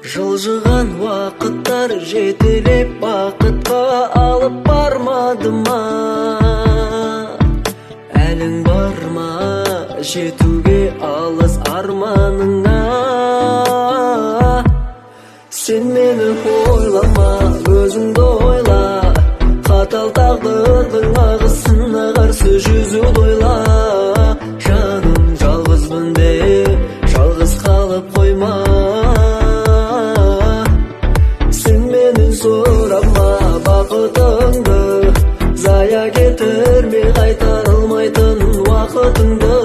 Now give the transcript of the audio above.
Жылжыған уақыттар жетелеп бақытқа алып бармады ма? Әлің бар ма жетуге алыс арманыңа? Сен мені ойлама, өзіңді ойла, қатал тағдырдың ағысына қарсы жүзуді ойла. Жаным, жалғызбын деп, жалғыз қалып қойма. Сен менен сұрама бақытыңды, зая кетірме қайтарылмайтын уақытыңды.